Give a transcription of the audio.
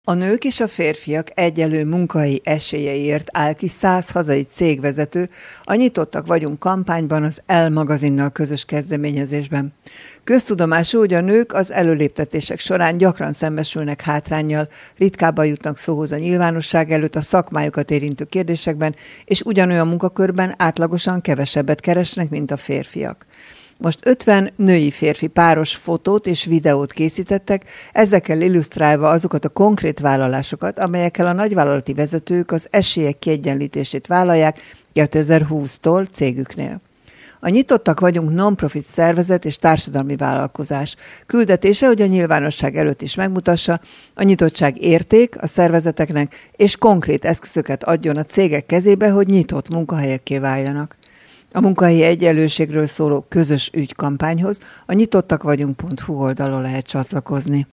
A nők és a férfiak egyenlő munkahelyi esélyeiért áll ki 100 hazai cégvezető a Nyitottak vagyunk kampányban az Elle magazinnal közös kezdeményezésben. Köztudomású, hogy a nők az előléptetések során gyakran szembesülnek hátránnyal, ritkábban jutnak szóhoz a nyilvánosság előtt a szakmájukat érintő kérdésekben, és ugyanolyan munkakörben átlagosan kevesebbet keresnek, mint a férfiak. Most 50 női-férfi páros fotót és videót készítettek, ezekkel illusztrálva azokat a konkrét vállalásokat, amelyekkel a nagyvállalati vezetők az esélyek kiegyenlítését vállalják 2020-tól cégüknél. A Nyitottak vagyunk non-profit szervezet és társadalmi vállalkozás. Küldetése, hogy a nyilvánosság előtt is megmutassa, a nyitottság érték a szervezeteknek, és konkrét eszközöket adjon a cégek kezébe, hogy nyitott munkahelyekké váljanak. A munkahelyi egyenlőségről szóló közös ügykampányhoz a nyitottakvagyunk.hu oldalon lehet csatlakozni.